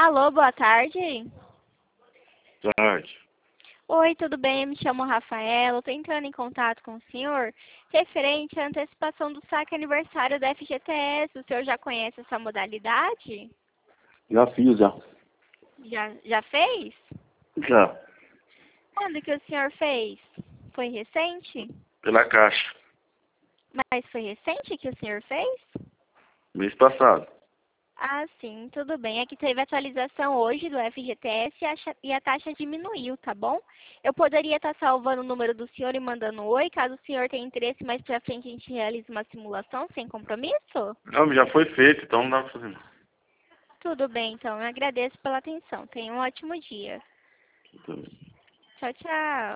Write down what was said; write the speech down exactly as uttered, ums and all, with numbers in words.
Alô, boa tarde. Tarde. Oi, tudo bem? Eu me chamo Rafaela. Estou entrando em contato com o senhor referente à antecipação do saque aniversário da F G T S. O senhor já conhece essa modalidade? Já fiz, já. Já, já fez? Já. Quando que o senhor fez? Foi recente? Pela Caixa. Mas foi recente que o senhor fez? Mês passado. Ah, sim, tudo bem. É que teve atualização hoje do F G T S e a, cha- e a taxa diminuiu, tá bom? Eu poderia estar salvando o número do senhor e mandando um oi, caso o senhor tenha interesse, mais pra frente a gente realize uma simulação sem compromisso? Não, já foi feito, então não dá pra fazer mais. Tudo bem, então. Eu agradeço pela atenção. Tenha um ótimo dia. Então, Tchau, tchau.